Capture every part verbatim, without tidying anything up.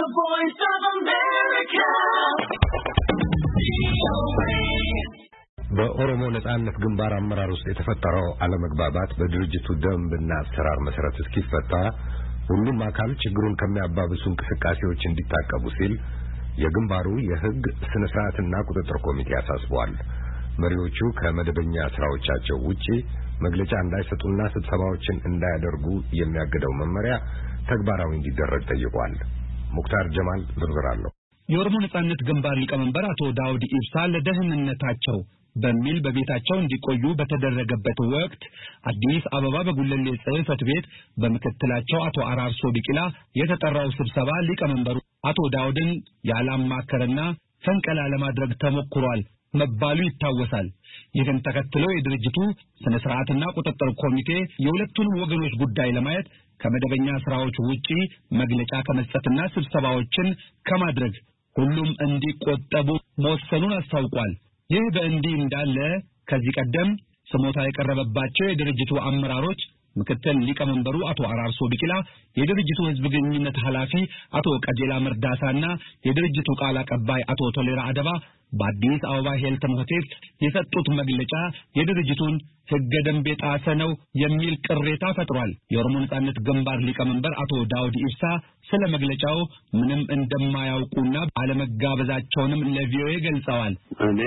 voice of America. በኦሮሞ ነጻነት ግንባር አመራር ውስጥ የተፈጠረው አለመግባባት በድርጅቱ ደንብና አሰራር መሰረት እስኪፈታ ሁሉም አካል ችግሩን ከሚያባብሱ እንቅስቃሴዎች እንዲታቀቡ ሲል የግንባሩ የህግ ስነ ስርዓትና ቁጥጥር ኮሚቴ አሳስቧል። መሪዎቹ ከመደበኛ ስራዎቻቸው ውጪ መግለጫ እንዳይሰጡና ስብሰባዎችን እንዳያደርጉ የሚያግደው መመሪያ ተግባራዊ እንዲደረግ ጠይቋል። ሙክታር ጀማል ዝርዝር አለው። የኦሮሞ ነጻነት ግንባር ሊቀመንበር አቶ ዳውድ ኢብሳ ለደህንነታቸው በሚል በቤታቸው እንዲቆዩ በተደረገበት ወቅት አዲስ አበባ በጉለሌ ጽሕፈት ቤት በመከተላቸው አቶ አራርሶ ቢቂላ የተጠራው ስብሰባ ሊቀመንበሩ አቶ ዳውድን ያላማከረና ፈንቀላ ለማድረግ ተሞክሯል መባሉ ይታወሳል። ይህን ተከትሎ የድርጅቱ ስነ ስርዓትና ቁጥጥር ኮሚቴ የሁለቱን ወገኖች ጉዳይ ለማየት ከመደበኛ ስራዎች ውጪ መግለጫ ከመስጠትና ስብሰባዎችን ከማድረግ ሁሉም እንዲቆጠቡ መወሰኑን አስታውቋል። ይህ በእንዲህ እንዳለ ከዚህ ቀደም ስሞታ የቀረበባቸው የድርጅቱ አመራሮች ምክትል ሊቀመንበሩ አቶ አራርሶ ቢቂላ፣ የድርጅቱ ህዝብ ግንኙነት ኃላፊ አቶ ቀጀላ መርዳሳና የድርጅቱ ቃል አቀባይ አቶ ቶሌራ አደባ በአዲስ አበባ ሄልተን ሆቴል የሰጡት መግለጫ የድርጅቱን ህገ ደንብ የጣሰ ነው የሚል ቅሬታ ፈጥሯል። የኦሮሞ ነጻነት ግንባር ሊቀመንበር አቶ ዳውድ ኢብሳ ስለ መግለጫው ምንም እንደማያውቁና አለመጋበዛቸውንም ለቪኦኤ ገልጸዋል። እኔ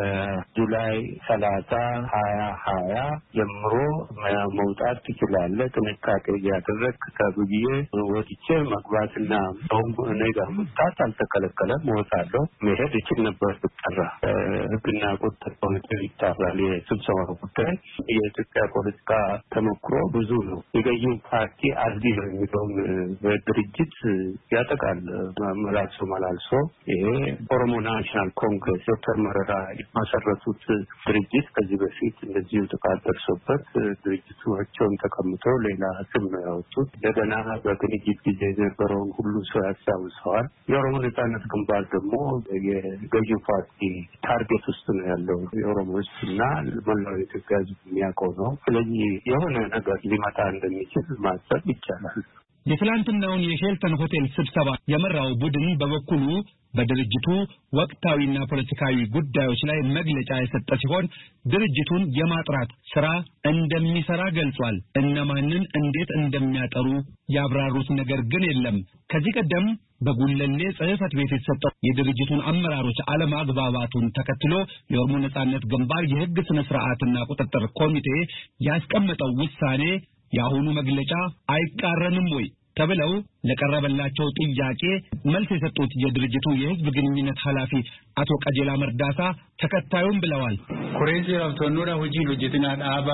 ከጁላይ ሰላሳ ሀያ ሀያ ጀምሮ መውጣት ትችላለህ፣ ጥንቃቄ እያደረግክ ተብዬ ወጥቼ መግባትና እኔ ጋር መውጣት አልተከለከለም። እወጣለሁ፣ መሄድ እችል ነበር ብጠራ። ህግና ቁጥጥር ኮሚቴ ይጣራል። የስብሰባ ጉዳይ የኢትዮጵያ ፖለቲካ ተሞክሮ ብዙ ነው። የገዢው ፓርቲ አዝጊ ነው የሚለውን ድርጅት ያጠቃል። መላልሶ መላልሶ ይሄ ኦሮሞ ናሽናል ኮንግረስ ዶክተር መረራ የመሰረቱት ድርጅት ከዚህ በፊት እንደዚሁ ጥቃት ደርሶበት ድርጅታቸውን ተቀምጠው ሌላ ስም ነው ያወጡት። እንደገና በግንጅት ጊዜ የነበረውን ሁሉ ሰው ያስታውሰዋል። የኦሮሞ ነጻነት ግንባር ደግሞ የገዢው ፓርቲ ታርጌት ውስጥ ነው ያለው። የኦሮሞ ህዝብና መላው የኢትዮጵያ ህዝብ የሚያውቀው ነው። ስለዚህ የሆነ ነገር ሊመጣ እንደሚችል ማሰብ ይቻላል። የትላንትናውን የሄልተን ሆቴል ስብሰባ የመራው ቡድን በበኩሉ በድርጅቱ ወቅታዊና ፖለቲካዊ ጉዳዮች ላይ መግለጫ የሰጠ ሲሆን ድርጅቱን የማጥራት ስራ እንደሚሰራ ገልጿል። እነማንን እንዴት እንደሚያጠሩ ያብራሩት ነገር ግን የለም። ከዚህ ቀደም በጉለሌ ጽሕፈት ቤት የተሰጠው የድርጅቱን አመራሮች አለማግባባቱን ተከትሎ የኦሮሞ ነጻነት ግንባር የህግ ስነ ስርዓትና ቁጥጥር ኮሚቴ ያስቀመጠው ውሳኔ የአሁኑ መግለጫ አይቃረንም ወይ ተብለው ለቀረበላቸው ጥያቄ መልስ የሰጡት የድርጅቱ የህዝብ ግንኙነት ኃላፊ አቶ ቀጀላ መርዳሳ ተከታዩን ብለዋል። ኮሬጂ አውቶኖራ ሁጂ ሎጂቲና ዳባ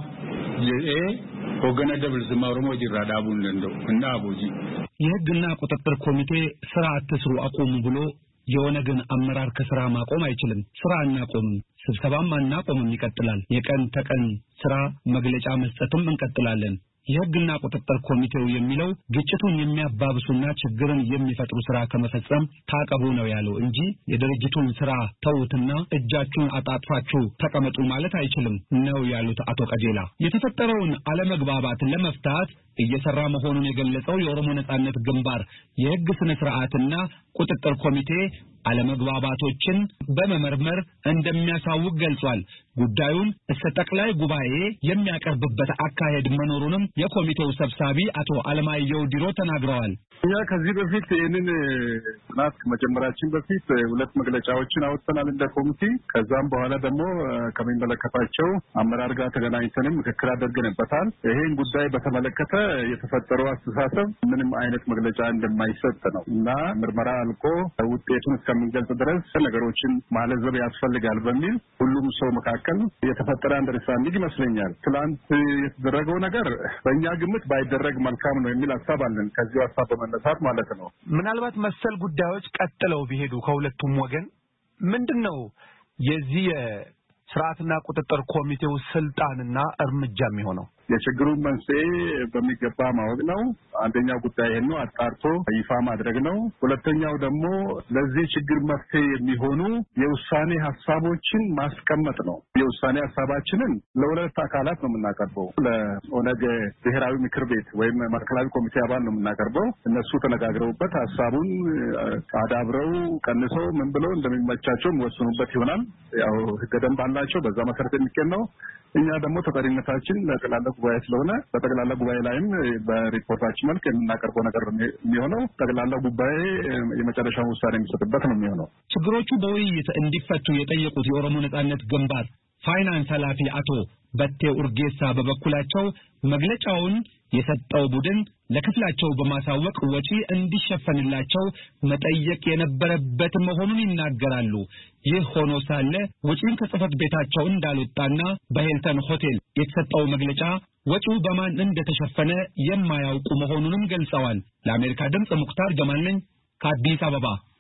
ለኤ ወገነ ደብልዝማ ኦሮሞ ጅራ ዳቡ እንደው እና አቦጂ የህግና ቁጥጥር ኮሚቴ ስራ አትስሩ አቆሙ ብሎ የኦነግን አመራር ከስራ ማቆም አይችልም። ስራ እናቆም፣ ስብሰባም እናቆምም ይቀጥላል። የቀን ተቀን ስራ መግለጫ መስጠትም እንቀጥላለን። የህግና ቁጥጥር ኮሚቴው የሚለው ግጭቱን የሚያባብሱና ችግርን የሚፈጥሩ ስራ ከመፈጸም ታቀቡ ነው ያለው እንጂ የድርጅቱን ስራ ተውትና እጃችሁን አጣጥፋችሁ ተቀመጡ ማለት አይችልም ነው ያሉት አቶ ቀጀላ። የተፈጠረውን አለመግባባት ለመፍታት እየሰራ መሆኑን የገለጸው የኦሮሞ ነጻነት ግንባር የህግ ስነ ስርዓትና ቁጥጥር ኮሚቴ አለመግባባቶችን በመመርመር እንደሚያሳውቅ ገልጿል። ጉዳዩን እስከ ጠቅላይ ጉባኤ የሚያቀርብበት አካሄድ መኖሩንም የኮሚቴው ሰብሳቢ አቶ አለማየሁ ዲሮ ተናግረዋል። እኛ ከዚህ በፊት ይህንን ጥናት መጀመራችን በፊት ሁለት መግለጫዎችን አወጥተናል እንደ ኮሚቴ። ከዛም በኋላ ደግሞ ከሚመለከታቸው አመራር ጋር ተገናኝተንም ምክክር አድርገንበታል። ይሄን ጉዳይ በተመለከተ የተፈጠረው አስተሳሰብ ምንም አይነት መግለጫ እንደማይሰጥ ነው እና ምርመራ አልቆ ውጤቱን እስከምንገልጽ ድረስ ነገሮችን ማለዘብ ያስፈልጋል በሚል ሁሉም ሰው መካከል የተፈጠረ አንደርስታንዲንግ ይመስለኛል። ትላንት የተደረገው ነገር በእኛ ግምት ባይደረግ መልካም ነው የሚል ሀሳብ አለን። ከዚህ ሀሳብ በመነሳት ማለት ነው ምናልባት መሰል ጉዳዮች ቀጥለው ቢሄዱ ከሁለቱም ወገን ምንድነው የዚህ የስርዓትና ቁጥጥር ኮሚቴው ስልጣንና እርምጃ የሚሆነው? የችግሩን መንስኤ በሚገባ ማወቅ ነው። አንደኛው ጉዳይ ይሄን ነው አጣርቶ ይፋ ማድረግ ነው። ሁለተኛው ደግሞ ለዚህ ችግር መፍትሄ የሚሆኑ የውሳኔ ሀሳቦችን ማስቀመጥ ነው። የውሳኔ ሀሳባችንን ለሁለት አካላት ነው የምናቀርበው። ለኦነግ ብሔራዊ ምክር ቤት ወይም ማዕከላዊ ኮሚቴ አባል ነው የምናቀርበው። እነሱ ተነጋግረውበት ሀሳቡን አዳብረው ቀንሰው ምን ብለው እንደሚመቻቸው የሚወስኑበት ይሆናል። ያው ህገ ደንብ አላቸው። በዛ መሰረት የሚገኝ ነው። እኛ ደግሞ ተጠሪነታችን ለጠቅላላ ጉባኤ ስለሆነ በጠቅላላ ጉባኤ ላይም በሪፖርታችን መልክ የምናቀርበው ነገር የሚሆነው ጠቅላላ ጉባኤ የመጨረሻውን ውሳኔ የሚሰጥበት ነው የሚሆነው። ችግሮቹ በውይይት እንዲፈቱ የጠየቁት የኦሮሞ ነጻነት ግንባር ፋይናንስ ኃላፊ አቶ በቴ ኡርጌሳ በበኩላቸው መግለጫውን የሰጠው ቡድን ለክፍላቸው በማሳወቅ ወጪ እንዲሸፈንላቸው መጠየቅ የነበረበት መሆኑን ይናገራሉ። ይህ ሆኖ ሳለ ወጪን ከጽህፈት ቤታቸው እንዳልወጣና በሄልተን ሆቴል የተሰጠው መግለጫ ወጪው በማን እንደተሸፈነ የማያውቁ መሆኑንም ገልጸዋል። ለአሜሪካ ድምጽ ሙክታር ጀማል ነኝ ከአዲስ አበባ።